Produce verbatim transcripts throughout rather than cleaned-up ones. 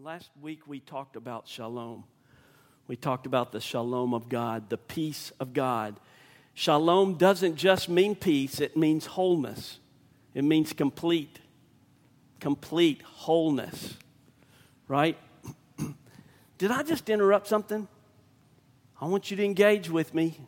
Last week we talked about shalom. We talked about the shalom of God, the peace of God. Shalom doesn't just mean peace, it means wholeness. It means complete, complete wholeness, right? Did I just interrupt something? I want you to engage with me.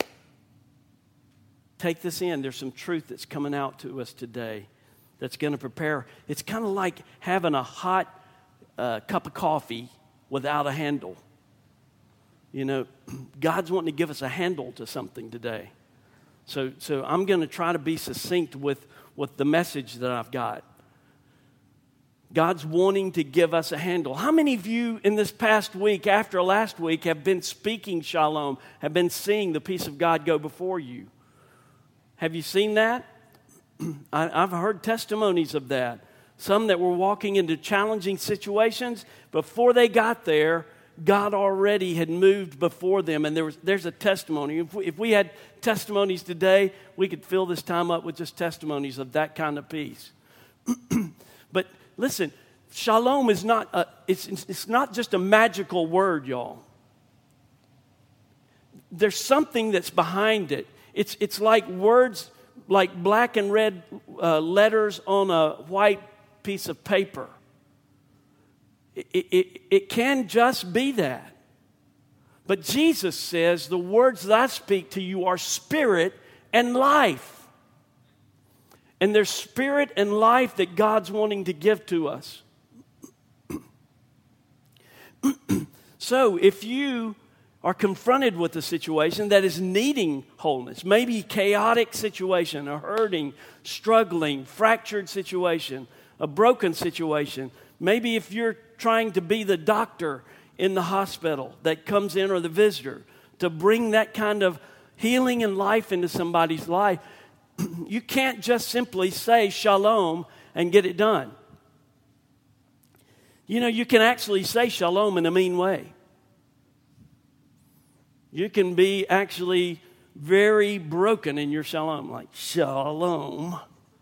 Take this in. There's some truth that's coming out to us today that's going to prepare. It's kind of like having a hot uh, cup of coffee without a handle. You know, God's wanting to give us a handle to something today. So, so I'm going to try to be succinct with, with the message that I've got. God's wanting to give us a handle. How many of you in this past week, after last week, have been speaking shalom, have been seeing the peace of God go before you? Have you seen that? I, I've heard testimonies of that. Some that were walking into challenging situations. Before they got there, God already had moved before them, and there was there's a testimony. If we, if we had testimonies today, we could fill this time up with just testimonies of that kind of peace. But listen, shalom is not a, it's it's not just a magical word, y'all. There's something that's behind it. It's it's like words, like black and red uh, letters on a white piece of paper. It, it, it can just be that. But Jesus says, the words that I speak to you are spirit and life. And there's spirit and life that God's wanting to give to us. So if you are confronted with a situation that is needing wholeness, maybe a chaotic situation, a hurting, struggling, fractured situation, a broken situation, maybe if you're trying to be the doctor in the hospital that comes in or the visitor to bring that kind of healing and life into somebody's life, you can't just simply say shalom and get it done. You know, you can actually say shalom in a mean way. You can be actually very broken in your shalom, like shalom.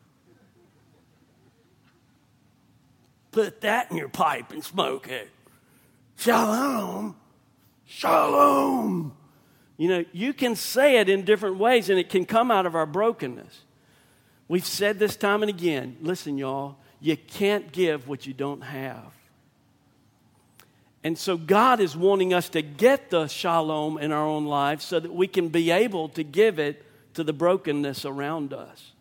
Put that in your pipe and smoke it. Shalom. Shalom. You know, you can say it in different ways, and it can come out of our brokenness. We've said this time and again. Listen, y'all, you can't give what you don't have. And so God is wanting us to get the shalom in our own lives so that we can be able to give it to the brokenness around us.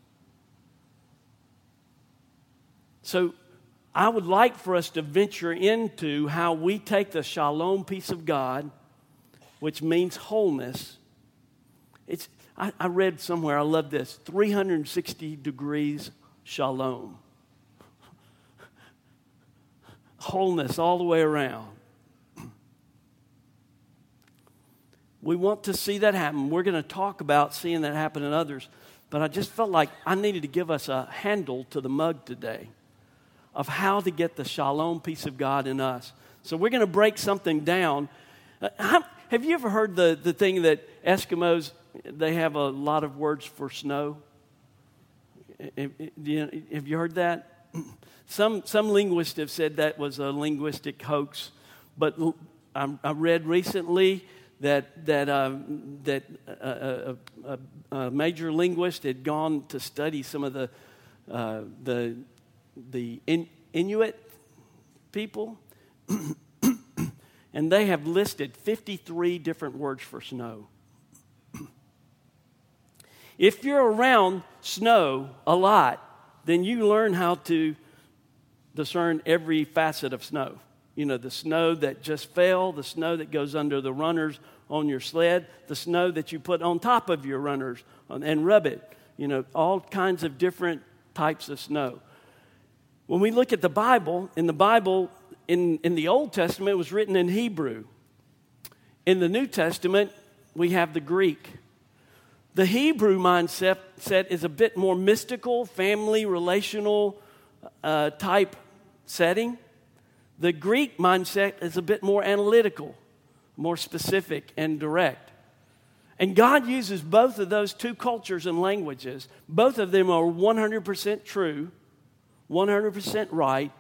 So I would like for us to venture into how we take the shalom peace of God, which means wholeness. It's I, I read somewhere, I love this, three hundred sixty degrees shalom. Wholeness all the way around. We want to see that happen. We're going to talk about seeing that happen in others. But I just felt like I needed to give us a handle to the mug today of how to get the shalom peace of God in us. So we're going to break something down. Uh, how, have you ever heard the, the thing that Eskimos, they have a lot of words for snow? Have, have you heard that? Some, some linguists have said that was a linguistic hoax. But I, I read recently that that uh, that a, a, a major linguist had gone to study some of the uh, the the in, Inuit people, and they have listed fifty-three different words for snow. If you're around snow a lot, then you learn how to discern every facet of snow. You know, the snow that just fell, the snow that goes under the runners on your sled, the snow that you put on top of your runners and rub it. You know, all kinds of different types of snow. When we look at the Bible, in the Bible, in, in the Old Testament, it was written in Hebrew. In the New Testament, we have the Greek. The Hebrew mindset set is a bit more mystical, family, relational uh, type setting. The Greek mindset is a bit more analytical, more specific and direct. And God uses both of those two cultures and languages. Both of them are one hundred percent true, one hundred percent right,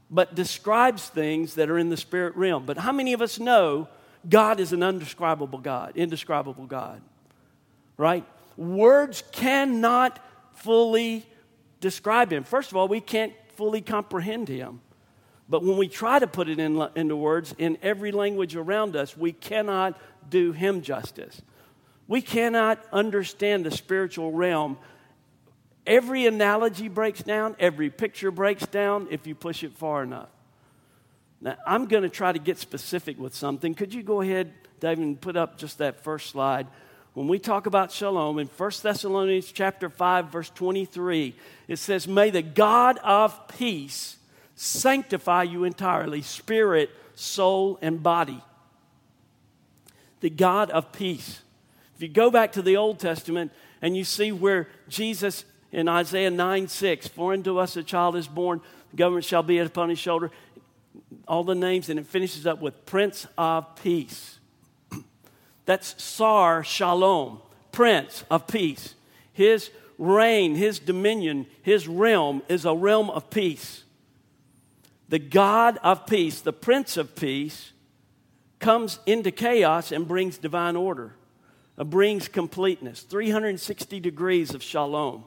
but describes things that are in the spirit realm. But how many of us know God is an undescribable God, indescribable God, right? Words cannot fully describe him. First of all, we can't fully comprehend him. But when we try to put it in, into words in every language around us, we cannot do him justice. We cannot understand the spiritual realm. Every analogy breaks down, every picture breaks down if you push it far enough. Now, I'm going to try to get specific with something. Could you go ahead, David, and put up just that first slide? When we talk about shalom, in First Thessalonians chapter five, verse twenty-three, it says, "May the God of peace sanctify you entirely, spirit, soul, and body." The God of peace. If you go back to the Old Testament and you see where Jesus in Isaiah nine six, "For unto us a child is born, the government shall be upon his shoulder," all the names, and it finishes up with Prince of Peace. That's Sar Shalom, Prince of Peace. His reign, his dominion, his realm is a realm of peace. The God of peace, the Prince of Peace, comes into chaos and brings divine order, uh, brings completeness, three hundred sixty degrees of shalom.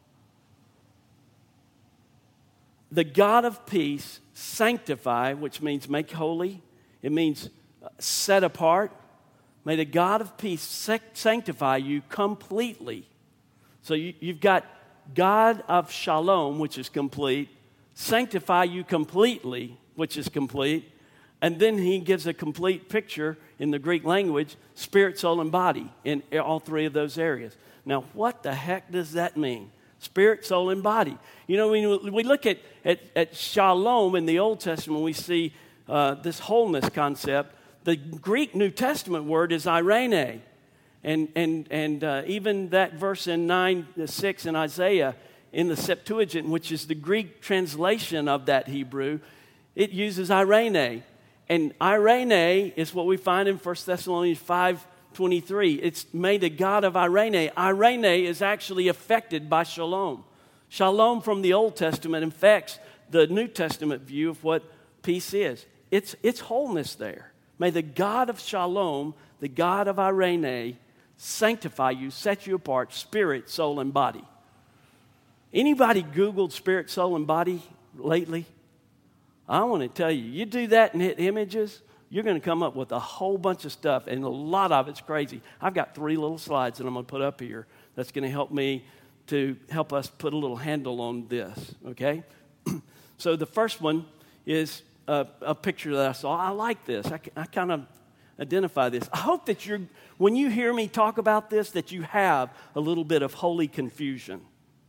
The God of peace sanctify, which means make holy. It means set apart. May the God of peace sanctify you completely. So you, you've got God of shalom, which is complete, sanctify you completely, which is complete, and then he gives a complete picture in the Greek language, spirit, soul, and body, in all three of those areas. Now, what the heck does that mean? Spirit, soul, and body. You know, when we look at, at, at shalom in the Old Testament, we see uh, this wholeness concept. The Greek New Testament word is irene. And, and, and uh, even that verse in nine six in Isaiah, in the Septuagint, which is the Greek translation of that Hebrew, it uses irene. And irene is what we find in First Thessalonians five twenty-three. It's made the God of irene. Irene is actually affected by shalom. Shalom from the Old Testament affects the New Testament view of what peace is. It's, it's wholeness there. May the God of shalom, the God of irene, sanctify you, set you apart, spirit, soul, and body. Anybody Googled spirit, soul, and body lately? I want to tell you, you do that and hit images, you're going to come up with a whole bunch of stuff, and a lot of it's crazy. I've got three little slides that I'm going to put up here that's going to help me to help us put a little handle on this, okay? So the first one is a, a picture that I saw. I like this. I, I kind of identify this. I hope that you're, when you hear me talk about this, that you have a little bit of holy confusion.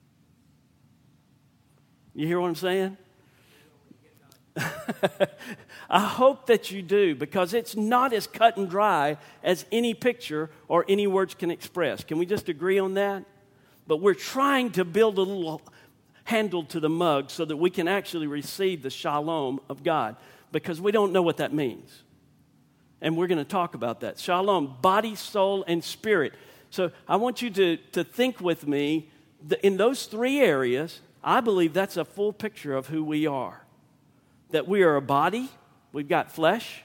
You hear what I'm saying? I hope that you do, because it's not as cut and dry as any picture or any words can express. Can we just agree on that? But we're trying to build a little handle to the mug so that we can actually receive the shalom of God, because we don't know what that means. And we're going to talk about that. Shalom, body, soul, and spirit. So I want you to, to think with me that in those three areas, I believe that's a full picture of who we are. That we are a body, we've got flesh,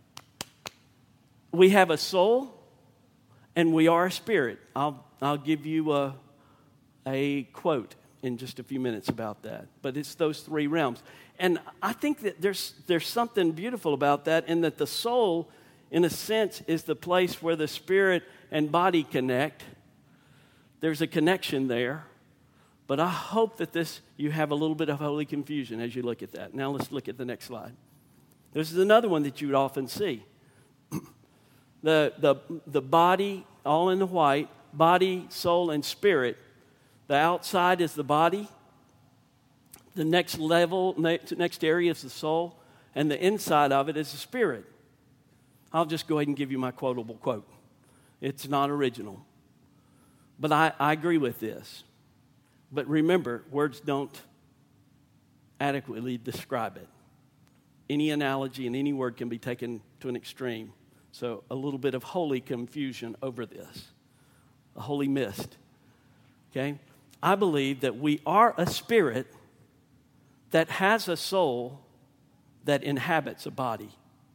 we have a soul, and we are a spirit. I'll, I'll give you a, a quote in just a few minutes about that. But it's those three realms. And I think that there's, there's something beautiful about that, in that the soul, in a sense, is the place where the spirit and body connect. There's a connection there. But I hope that this, you have a little bit of holy confusion as you look at that. Now let's look at the next slide. This is another one that you would often see. the, the, the body, all in the white, body, soul, and spirit. The outside is the body. The next level, next, next area is the soul. And the inside of it is the spirit. I'll just go ahead and give you my quotable quote. It's not original. But I, I agree with this. But remember, words don't adequately describe it. Any analogy and any word can be taken to an extreme. So a little bit of holy confusion over this. A holy mist. Okay? I believe that we are a spirit that has a soul that inhabits a body.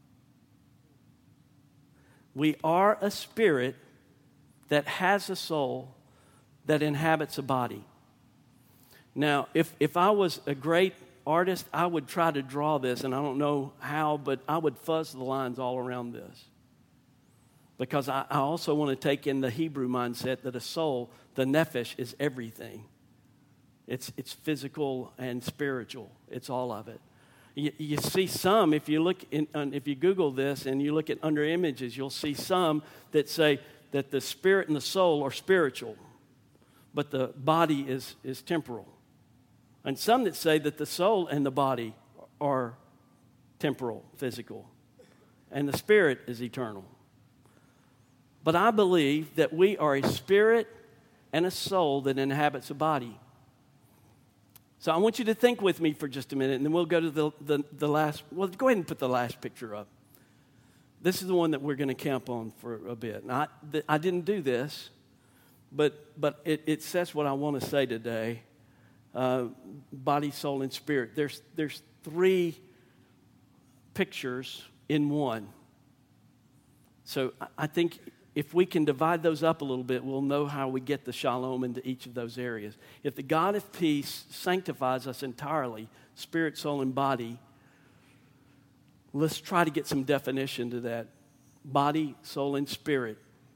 We are a spirit that has a soul that inhabits a body. Now, if, if I was a great artist, I would try to draw this, and I don't know how, but I would fuzz the lines all around this. Because I, I also want to take in the Hebrew mindset that a soul, the nephesh, is everything. It's, it's physical and spiritual. It's all of it. You, you see some, if you look in, if you Google this and you look at under images, you'll see some that say that the spirit and the soul are spiritual, but the body is, is temporal. And some that say that the soul and the body are temporal, physical, and the spirit is eternal. But I believe that we are a spirit and a soul that inhabits a body. So I want you to think with me for just a minute, and then we'll go to the, the, the last, well, go ahead and put the last picture up. This is the one that we're going to camp on for a bit. Now, I, I didn't do this, but, but it, it says what I want to say today. Uh, body, soul, and spirit. There's, there's three pictures in one. So I, I think if we can divide those up a little bit, we'll know how we get the shalom into each of those areas. If the God of peace sanctifies us entirely, spirit, soul, and body, let's try to get some definition to that. Body, soul, and spirit.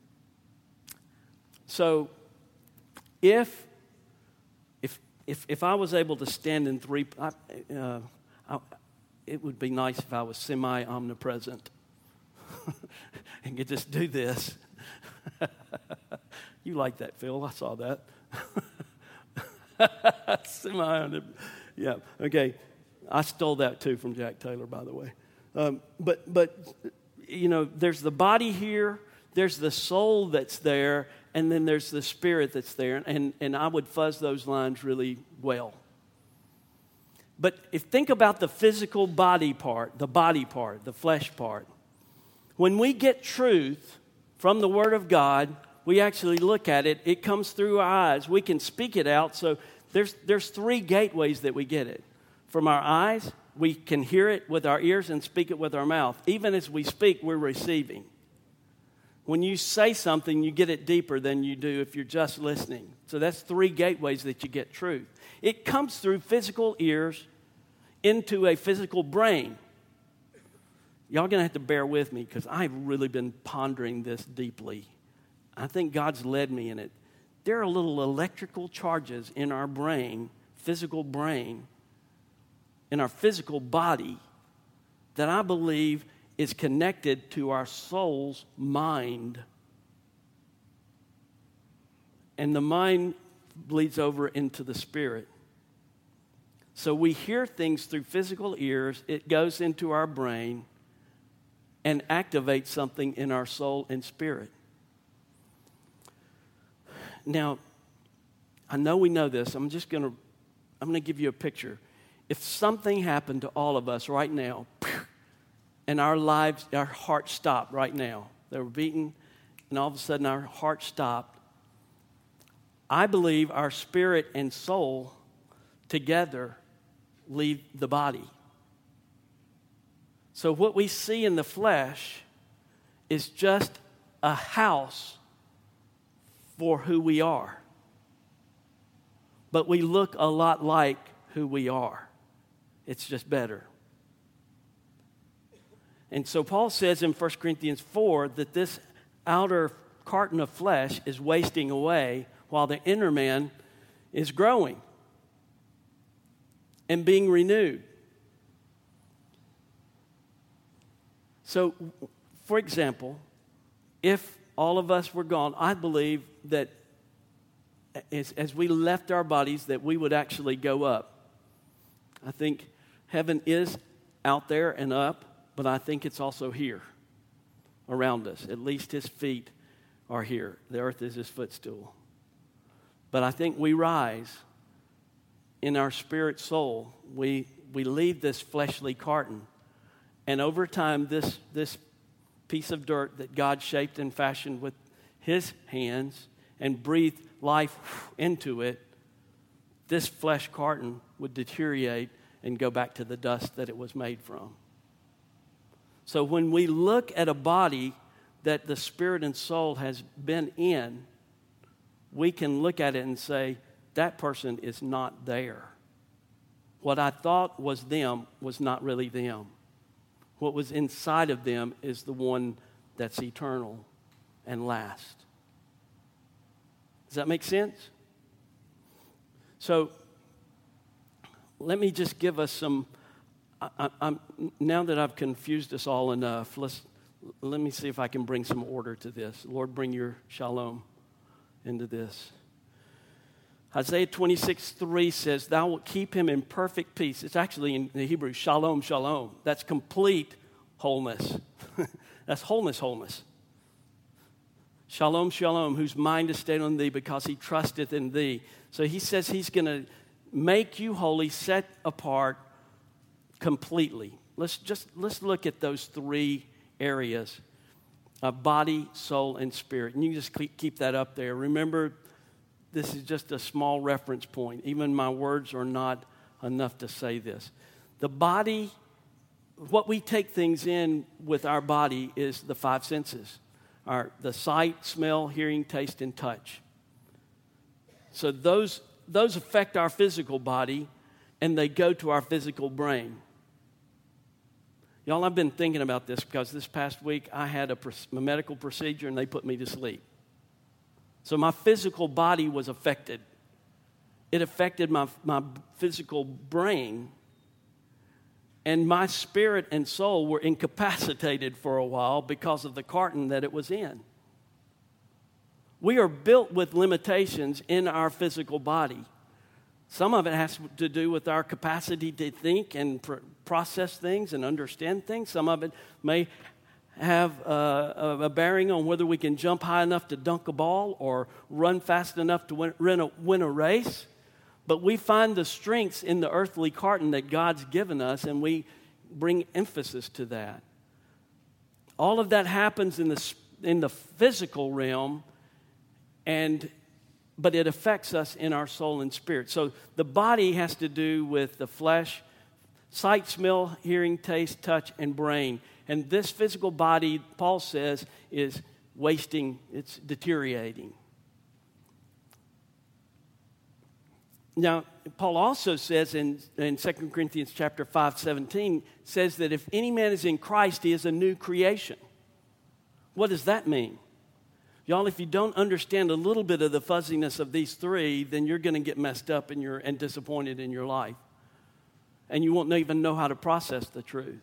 So if if if if I was able to stand in three, I, uh, I, it would be nice if I was semi-omnipresent and could just do this. You like that, Phil? I saw that. Semi, yeah. Okay, I stole that too from Jack Taylor, by the way. Um, but but you know, there's the body here, there's the soul that's there, and then there's the spirit that's there, and and I would fuzz those lines really well. But if think about the physical body part, the body part, the flesh part. When we get truth from the Word of God, we actually look at it. It comes through our eyes. We can speak it out. So there's there's three gateways that we get it. From our eyes, we can hear it with our ears and speak it with our mouth. Even as we speak, we're receiving. When you say something, you get it deeper than you do if you're just listening. So that's three gateways that you get truth. It comes through physical ears into a physical brain. Y'all going to have to bear with me because I've really been pondering this deeply. I think God's led me in it. There are little electrical charges in our brain, physical brain, in our physical body that I believe is connected to our soul's mind. And the mind bleeds over into the spirit. So we hear things through physical ears. It goes into our brain and activate something in our soul and spirit. Now, I know we know this. I'm just going to, I'm going to give you a picture. If something happened to all of us right now, and our lives, our hearts stopped right now, they were beating, and all of a sudden our heart stopped, I believe our spirit and soul together leave the body. So what we see in the flesh is just a house for who we are. But we look a lot like who we are. It's just better. And so Paul says in First Corinthians four that this outer carton of flesh is wasting away while the inner man is growing and being renewed. So, for example, if all of us were gone, I believe that as, as we left our bodies that we would actually go up. I think heaven is out there and up, but I think it's also here around us. At least his feet are here. The earth is his footstool. But I think we rise in our spirit soul. We, we leave this fleshly carton. And over time, this, this piece of dirt that God shaped and fashioned with his hands and breathed life into it, this flesh carton would deteriorate and go back to the dust that it was made from. So when we look at a body that the spirit and soul has been in, we can look at it and say, that person is not there. What I thought was them was not really them. What was inside of them is the one that's eternal and last. Does that make sense? So let me just give us some, I, I'm, now that I've confused us all enough, let's, let me see if I can bring some order to this. Lord, bring your shalom into this. Isaiah twenty-six three says, thou wilt keep him in perfect peace. It's actually in the Hebrew, shalom, shalom. That's complete wholeness. That's wholeness, wholeness. Shalom, shalom, whose mind is stayed on thee because he trusteth in thee. So he says he's going to make you holy, set apart completely. Let's just let's look at those three areas of body, soul, and spirit. And you just keep that up there. Remember, this is just a small reference point. Even my words are not enough to say this. The body, what we take things in with our body is the five senses. Our, the sight, smell, hearing, taste, and touch. So those, those affect our physical body, and they go to our physical brain. Y'all, I've been thinking about this because this past week I had a, a medical procedure and they put me to sleep. So my physical body was affected. It affected my, my physical brain. And my spirit and soul were incapacitated for a while because of the carton that it was in. We are built with limitations in our physical body. Some of it has to do with our capacity to think and pr- process things and understand things. Some of it may have uh, a bearing on whether we can jump high enough to dunk a ball or run fast enough to win, win, a, win a race. But we find the strengths in the earthly carton that God's given us, and we bring emphasis to that. All of that happens in the, in the physical realm, and but it affects us in our soul and spirit. So the body has to do with the flesh, sight, smell, hearing, taste, touch, and brain. And this physical body, Paul says, is wasting, it's deteriorating. Now, Paul also says in, in Second Corinthians chapter five, seventeen, says that if any man is in Christ, he is a new creation. What does that mean? Y'all, if you don't understand a little bit of the fuzziness of these three, then you're going to get messed up in your, and disappointed in your life. And you won't even know how to process the truth.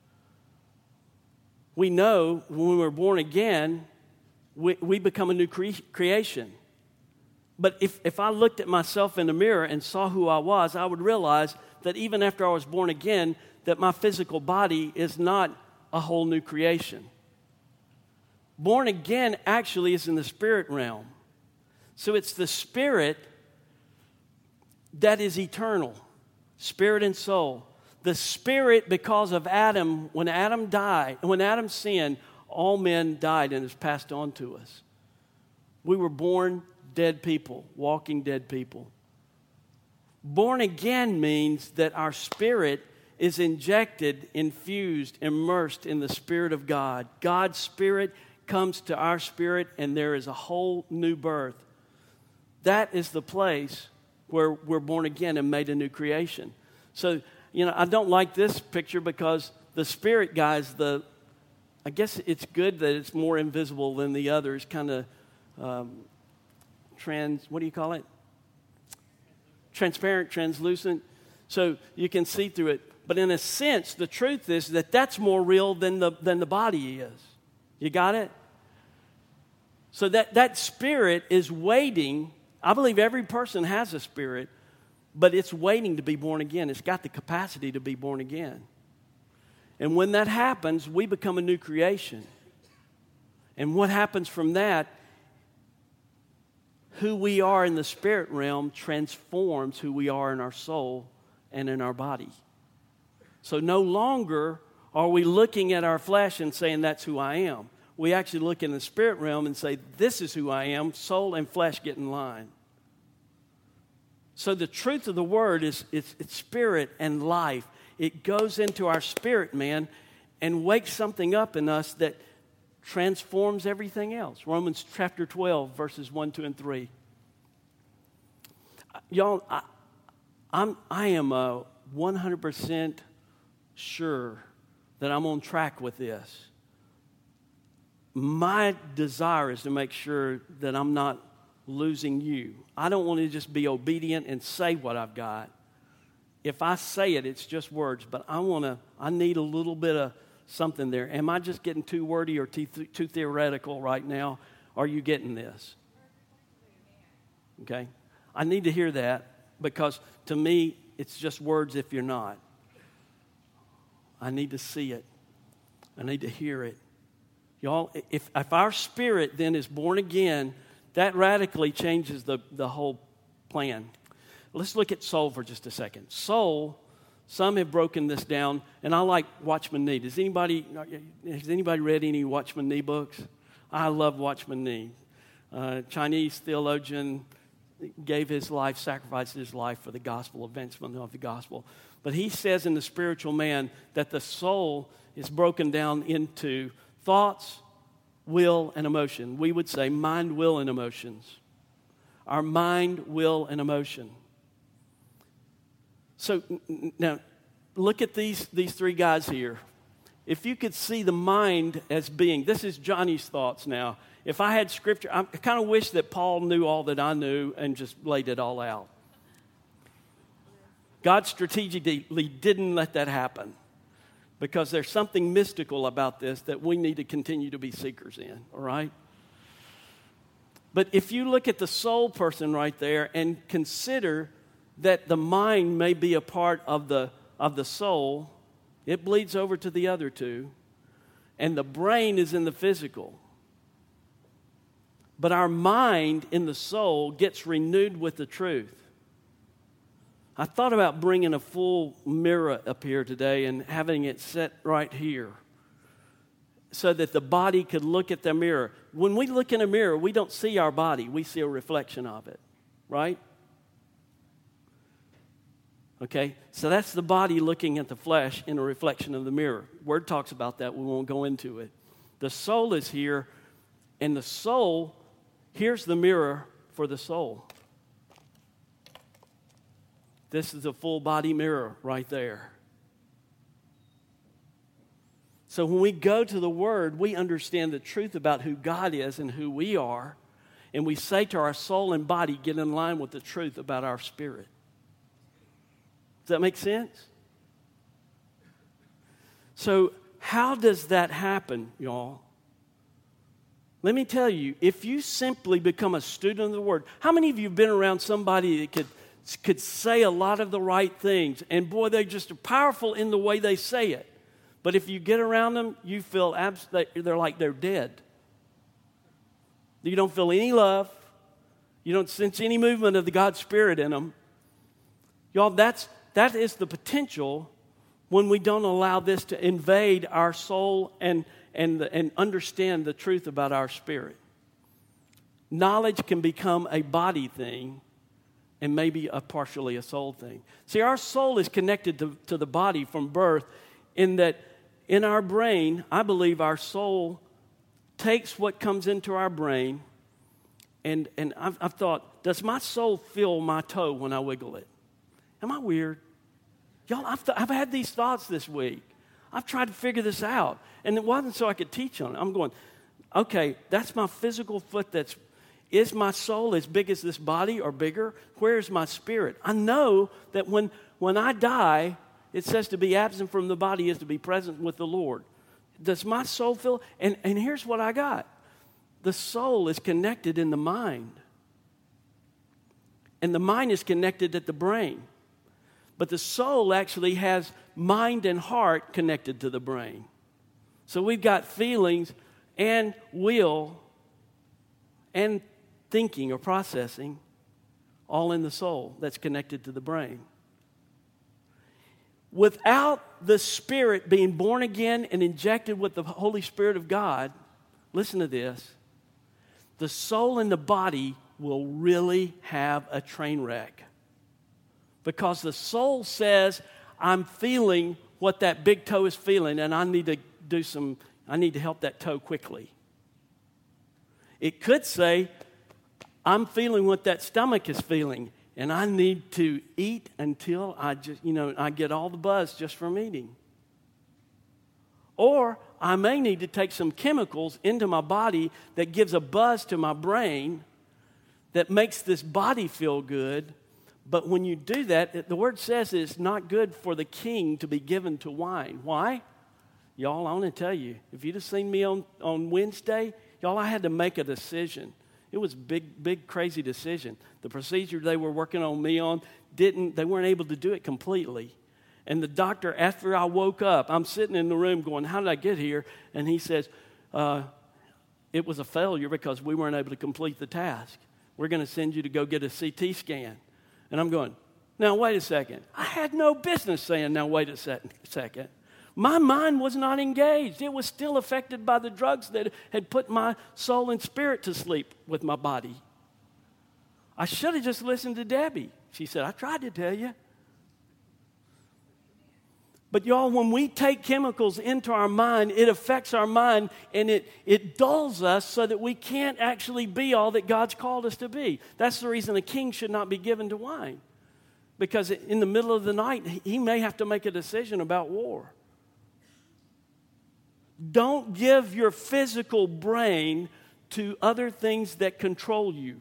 We know when we're born again, we, we become a new cre- creation. But if, if I looked at myself in the mirror and saw who I was, I would realize that even after I was born again, that my physical body is not a whole new creation. Born again actually is in the spirit realm. So it's the spirit that is eternal, spirit and soul. The spirit, because of Adam, when Adam died, when Adam sinned, all men died and is passed on to us. We were born dead people, walking dead people. Born again means that our spirit is injected, infused, immersed in the Spirit of God. God's Spirit comes to our spirit, and there is a whole new birth. That is the place where we're born again and made a new creation. So, you know, I don't like this picture because the spirit guys, the I guess it's good that it's more invisible than the others, kind of um, trans, what do you call it? Transparent, translucent, so you can see through it. But in a sense, the truth is that that's more real than the than the body is. You got it? So that, that spirit is waiting. I believe every person has a spirit, but it's waiting to be born again. It's got the capacity to be born again. And when that happens, we become a new creation. And what happens from that, who we are in the spirit realm transforms who we are in our soul and in our body. So no longer are we looking at our flesh and saying, that's who I am. We actually look in the spirit realm and say, this is who I am. Soul and flesh get in line. So the truth of the word is it's, it's spirit and life. It goes into our spirit, man, and wakes something up in us that transforms everything else. Romans chapter twelve, verses one, two, and three. Y'all, I, I'm, I am uh, one hundred percent sure that I'm on track with this. My desire is to make sure that I'm not losing you. I don't want to just be obedient and say what I've got. If I say it, it's just words, but I want to, I need a little bit of something there. Am I just getting too wordy or too, too theoretical right now? Are you getting this? Okay. I need to hear that because to me, it's just words if you're not. I need to see it. I need to hear it. Y'all, if, if our spirit then is born again, that radically changes the, the whole plan. Let's look at soul for just a second. Soul, some have broken this down, and I like Watchman Nee. Does anybody, has anybody read any Watchman Nee books? I love Watchman Nee. Uh, Chinese theologian, gave his life, sacrificed his life for the gospel, advancement of the gospel. But he says in The Spiritual Man that the soul is broken down into thoughts, will, and emotion. We would say mind, will, and emotions. Our mind, will, and emotion. So now, look at these, these three guys here. If you could see the mind as being, this is Johnny's thoughts now. If I had scripture, I kind of wish that Paul knew all that I knew and just laid it all out. God strategically didn't let that happen because there's something mystical about this that we need to continue to be seekers in, all right? But if you look at the soul person right there and consider that the mind may be a part of the, of the soul, it bleeds over to the other two, and the brain is in the physical. But our mind in the soul gets renewed with the truth. I thought about bringing a full mirror up here today and having it set right here so that the body could look at the mirror. When we look in a mirror, we don't see our body. We see a reflection of it, right? Okay, so that's the body looking at the flesh in a reflection of the mirror. Word talks about that. We won't go into it. The soul is here, and the soul, here's the mirror for the soul. This is a full body mirror right there. So when we go to the Word, we understand the truth about who God is and who we are, and we say to our soul and body, get in line with the truth about our spirit. Does that make sense? So how does that happen, y'all? Let me tell you, if you simply become a student of the Word, how many of you have been around somebody that could, could say a lot of the right things, and boy, they just are powerful in the way they say it. But if you get around them, you feel abs- they're like they're dead. You don't feel any love. You don't sense any movement of the God Spirit in them. Y'all, that's That is the potential when we don't allow this to invade our soul and, and, and understand the truth about our spirit. Knowledge can become a body thing and maybe a partially a soul thing. See, our soul is connected to, to the body from birth in that in our brain, I believe our soul takes what comes into our brain, and, and I've, I've thought, does my soul feel my toe when I wiggle it? Am I weird? Y'all, I've, th- I've had these thoughts this week. I've tried to figure this out. And it wasn't so I could teach on it. I'm going, okay, that's my physical foot that's, is my soul as big as this body or bigger? Where is my spirit? I know that when, when I die, it says to be absent from the body is to be present with the Lord. Does my soul feel, and, and here's what I got. The soul is connected in the mind. And the mind is connected at the brain. But the soul actually has mind and heart connected to the brain. So we've got feelings and will and thinking or processing all in the soul that's connected to the brain. Without the Spirit being born again and injected with the Holy Spirit of God, listen to this, the soul and the body will really have a train wreck. Because the soul says, I'm feeling what that big toe is feeling, and I need to do some, I need to help that toe quickly. It could say, I'm feeling what that stomach is feeling, and I need to eat until I just, you know, I get all the buzz just from eating. Or I may need to take some chemicals into my body that gives a buzz to my brain that makes this body feel good. But when you do that, the word says it's not good for the king to be given to wine. Why? Y'all, I want to tell you, if you'd have seen me on, on Wednesday, y'all, I had to make a decision. It was a big, big, crazy decision. The procedure they were working on me on, didn't, they weren't able to do it completely. And the doctor, after I woke up, I'm sitting in the room going, how did I get here? And he says, uh, it was a failure because we weren't able to complete the task. We're going to send you to go get a C T scan. And I'm going, now, wait a second. I had no business saying, now, wait a sec- second. My mind was not engaged. It was still affected by the drugs that had put my soul and spirit to sleep with my body. I should have just listened to Debbie. She said, I tried to tell you. But y'all, when we take chemicals into our mind, it affects our mind and it, it dulls us so that we can't actually be all that God's called us to be. That's the reason a king should not be given to wine. Because in the middle of the night, he may have to make a decision about war. Don't give your physical brain to other things that control you.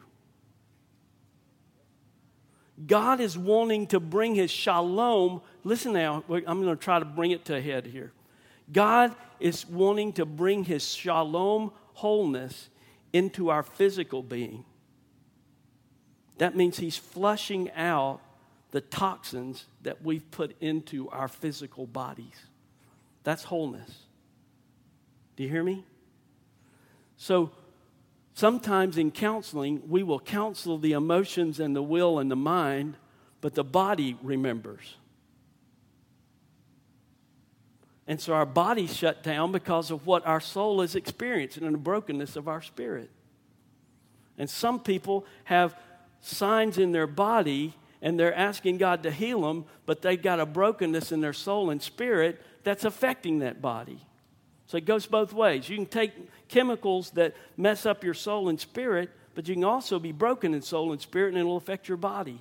God is wanting to bring his shalom. Listen now, I'm going to try to bring it to a head here. God is wanting to bring his shalom wholeness into our physical being. That means he's flushing out the toxins that we've put into our physical bodies. That's wholeness. Do you hear me? So, sometimes in counseling, we will counsel the emotions and the will and the mind, but the body remembers. And so our body shut down because of what our soul is experiencing and the brokenness of our spirit. And some people have signs in their body and they're asking God to heal them, but they've got a brokenness in their soul and spirit that's affecting that body. So it goes both ways. You can take chemicals that mess up your soul and spirit, but you can also be broken in soul and spirit, and it'll affect your body.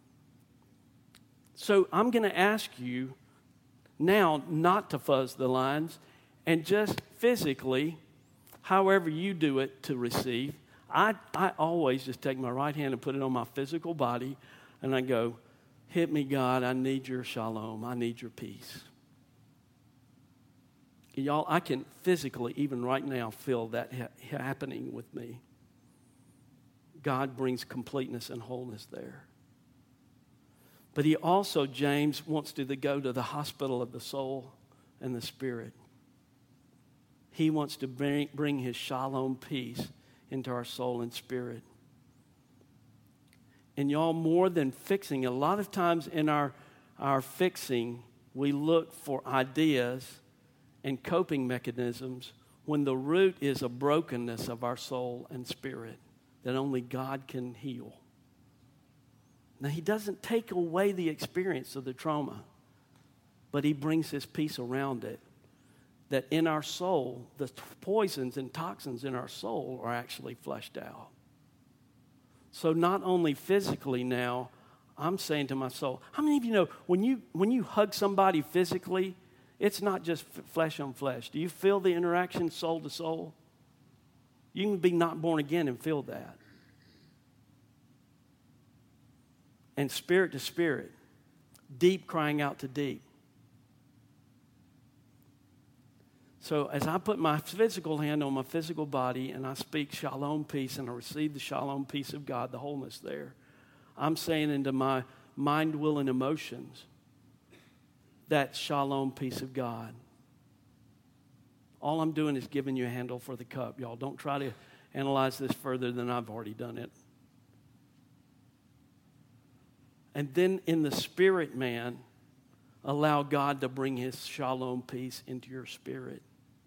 So I'm going to ask you now not to fuzz the lines and just physically, however you do it to receive. I, I always just take my right hand and put it on my physical body, and I go, hit me, God, I need your shalom. I need your peace. Y'all, I can physically, even right now, feel that ha- happening with me. God brings completeness and wholeness there. But he also, James, wants to go to the hospital of the soul and the spirit. He wants to bring, bring his shalom peace into our soul and spirit. And y'all, more than fixing, a lot of times in our, our fixing, we look for ideas and coping mechanisms when the root is a brokenness of our soul and spirit that only God can heal. Now, he doesn't take away the experience of the trauma, but he brings his peace around it, that in our soul, the poisons and toxins in our soul are actually flushed out. So not only physically now, I'm saying to my soul, how many of you know when you when you hug somebody physically, it's not just flesh on flesh. Do you feel the interaction soul to soul? You can be not born again and feel that. And spirit to spirit, deep crying out to deep. So as I put my physical hand on my physical body and I speak shalom peace and I receive the shalom peace of God, the wholeness there, I'm saying into my mind, will, and emotions, that shalom peace of God. All I'm doing is giving you a handle for the cup, y'all. Don't try to analyze this further than I've already done it. And then in the spirit man, allow God to bring his shalom peace into your spirit.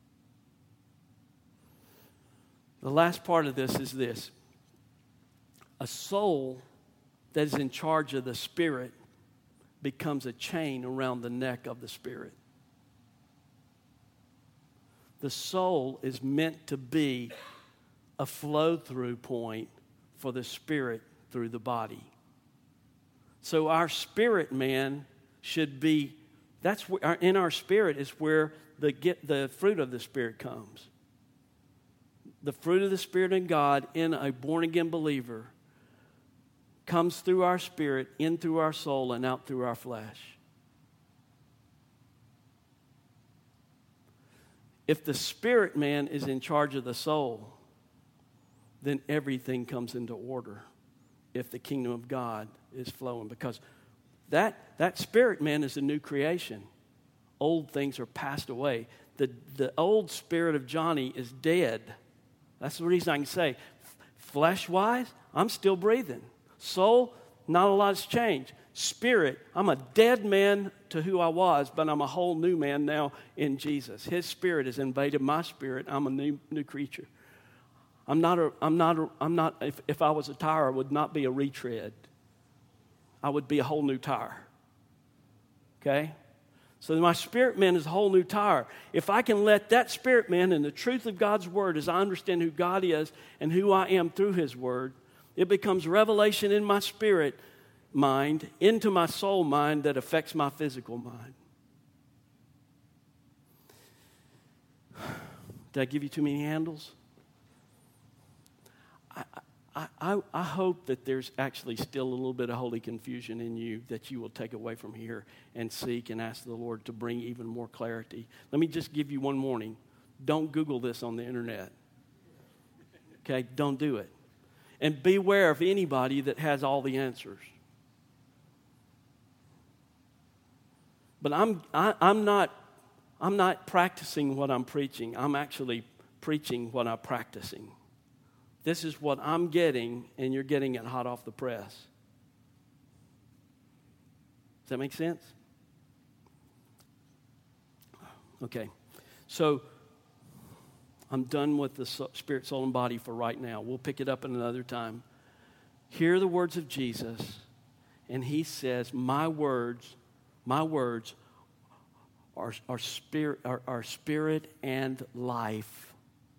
The last part of this is this. A soul that is in charge of the spirit becomes a chain around the neck of the spirit. The soul is meant to be a flow-through point for the spirit through the body. So our spirit man should be, that's where, our, in our spirit is where the, get, the fruit of the Spirit comes. The fruit of the Spirit in God in a born-again believer comes through our spirit, in through our soul, and out through our flesh. If the spirit man is in charge of the soul, then everything comes into order if the kingdom of God is flowing. Because that, that spirit man is a new creation. Old things are passed away. The, the old spirit of Johnny is dead. That's the reason I can say, flesh-wise, I'm still breathing. Soul, not a lot's changed. Spirit, I'm a dead man to who I was, but I'm a whole new man now in Jesus. His spirit has invaded my spirit. I'm a new new creature. I'm not a, I'm not a, I'm not, if, if I was a tire, I would not be a retread. I would be a whole new tire. Okay? So my spirit man is a whole new tire. If I can let that spirit man and the truth of God's word, as I understand who God is and who I am through his word, it becomes revelation in my spirit mind, into my soul mind that affects my physical mind. Did I give you too many handles? I, I, I, I hope that there's actually still a little bit of holy confusion in you that you will take away from here and seek and ask the Lord to bring even more clarity. Let me just give you one warning. Don't Google this on the internet. Okay? Don't do it. And beware of anybody that has all the answers. But I'm I, I'm not I'm not practicing what I'm preaching. I'm actually preaching what I'm practicing. This is what I'm getting, and you're getting it hot off the press. Does that make sense? Okay. So I'm done with the spirit, soul, and body for right now. We'll pick it up in another time. Hear the words of Jesus, and he says, my words, my words are, are, spirit, are, are spirit and life.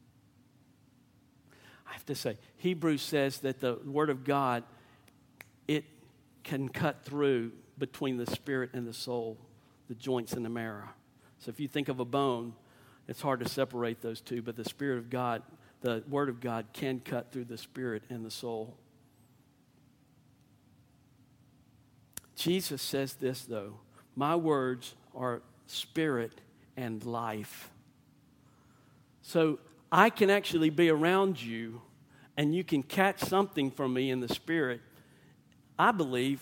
I have to say, Hebrews says that the word of God, it can cut through between the spirit and the soul, the joints and the marrow. So if you think of a bone, it's hard to separate those two, but the Spirit of God, the Word of God can cut through the spirit and the soul. Jesus says this, though, my words are spirit and life. So I can actually be around you, and you can catch something from me in the spirit. I believe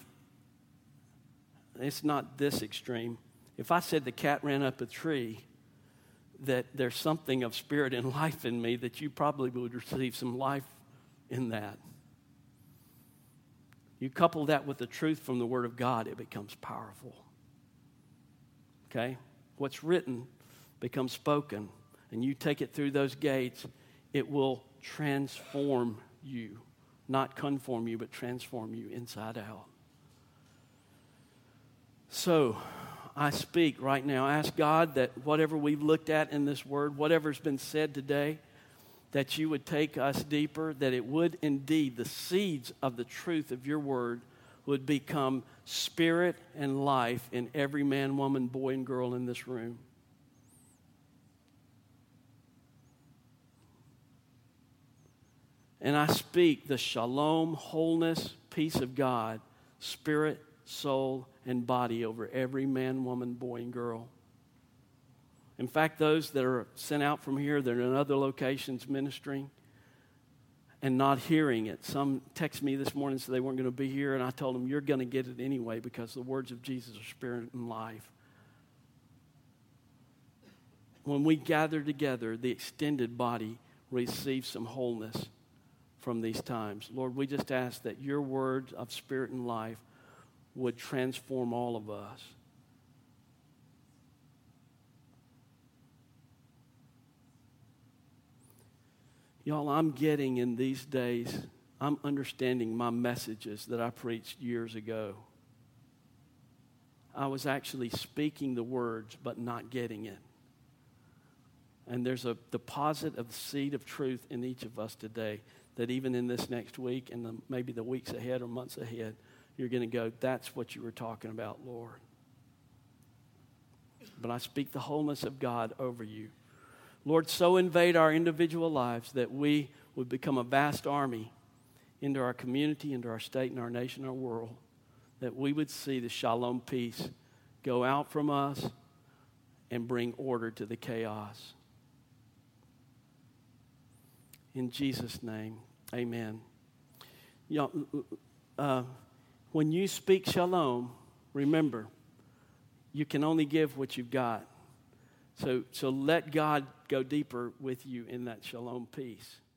it's not this extreme. If I said the cat ran up a tree, that there's something of spirit and life in me, that you probably would receive some life in that. You couple that with the truth from the Word of God, it becomes powerful. Okay? What's written becomes spoken, and you take it through those gates, it will transform you. Not conform you, but transform you inside out. So, I speak right now. Ask God that whatever we've looked at in this word, whatever's been said today, that you would take us deeper, that it would indeed, the seeds of the truth of your word would become spirit and life in every man, woman, boy, and girl in this room. And I speak the shalom, wholeness, peace of God, spirit, soul, and body over every man, woman, boy, and girl. In fact, those that are sent out from here, that are in other locations ministering and not hearing it. Some text me this morning and said they weren't going to be here, and I told them, you're going to get it anyway because the words of Jesus are spirit and life. When we gather together, the extended body receives some wholeness from these times. Lord, we just ask that your word of spirit and life would transform all of us. Y'all, I'm getting in these days, I'm understanding my messages that I preached years ago. I was actually speaking the words, but not getting it. And there's a deposit of the seed of truth in each of us today that even in this next week and the, maybe the weeks ahead or months ahead, you're going to go, that's what you were talking about, Lord. But I speak the wholeness of God over you. Lord, so invade our individual lives that we would become a vast army into our community, into our state, and our nation, our world, that we would see the shalom peace go out from us and bring order to the chaos. In Jesus' name, amen. You know, uh, when you speak shalom, remember, you can only give what you've got. So, so let God go deeper with you in that shalom peace.